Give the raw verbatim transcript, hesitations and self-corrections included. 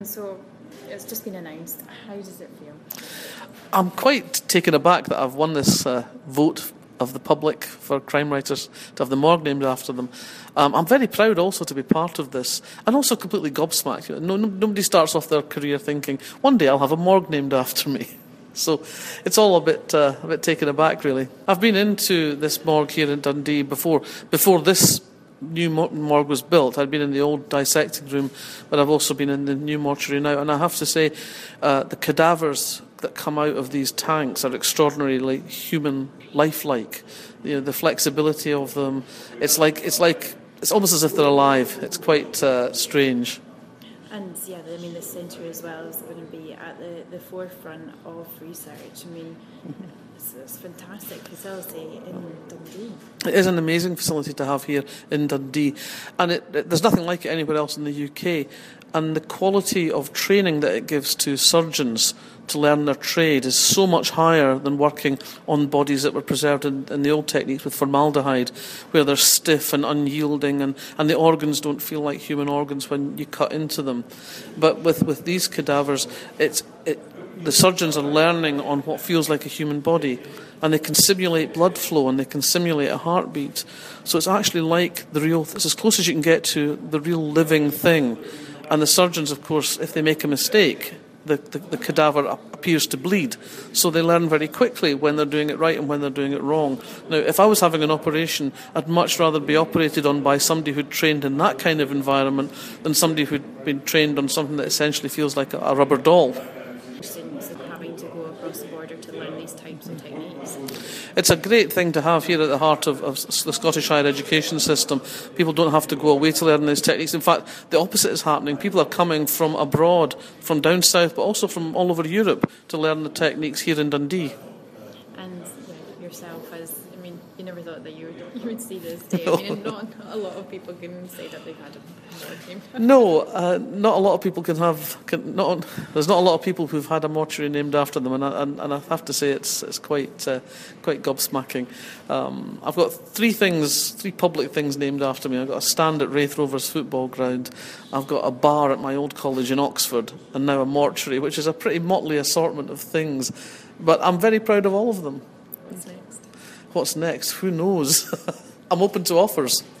So it's just been announced. How does it feel? I'm quite taken aback that I've won this uh, vote of the public for crime writers to have the morgue named after them. Um, I'm very proud also to be part of this, and also completely gobsmacked. No, no, nobody starts off their career thinking, one day I'll have a morgue named after me. So it's all a bit uh, a bit taken aback, really. I've been into this morgue here in Dundee before before this new morgue was built. I'd been in the old dissecting room, but I've also been in the new mortuary now. And I have to say, uh, the cadavers that come out of these tanks are extraordinarily human, lifelike. You know, the flexibility of them. It's like it's like it's almost as if they're alive. It's quite uh, strange. And yeah, I mean, the centre as well is going to be at the, the forefront of research. I mean, it's, it's a fantastic facility in Dundee. It is an amazing facility to have here in Dundee, and it, it, there's nothing like it anywhere else in the U K. And the quality of training that it gives to surgeons to learn their trade is so much higher than working on bodies that were preserved in, in the old techniques with formaldehyde, where they're stiff and unyielding, and, and the organs don't feel like human organs when you cut into them. But with, with these cadavers, it's it, the surgeons are learning on what feels like a human body, and they can simulate blood flow and they can simulate a heartbeat. So it's actually like the real, it's as close as you can get to the real living thing. And the surgeons, of course, if they make a mistake, the, the, the cadaver appears to bleed. So they learn very quickly when they're doing it right and when they're doing it wrong. Now, if I was having an operation, I'd much rather be operated on by somebody who'd trained in that kind of environment than somebody who'd been trained on something that essentially feels like a, a rubber doll. Students having to go across the border to learn these types of techniques. It's a great thing to have here at the heart of, of the Scottish higher education system. People don't have to go away to learn these techniques. In fact, the opposite is happening. People are coming from abroad, from down south, but also from all over Europe to learn the techniques here in Dundee. And yeah, yourself, as I mean, you never thought that you would, you would see this day. I mean, not, not a lot of people can say that they've had a morgue. No, uh, not a lot of people can have. Can, not, there's not a lot of people who've had a mortuary named after them, and I, and, and I have to say it's it's quite uh, quite gobsmacking. Um, I've got three things, three public things named after me. I've got a stand at Raith Rovers football ground. I've got a bar at my old college in Oxford, and now a mortuary, which is a pretty motley assortment of things. But I'm very proud of all of them. What's next? What's next? Who knows? I'm open to offers.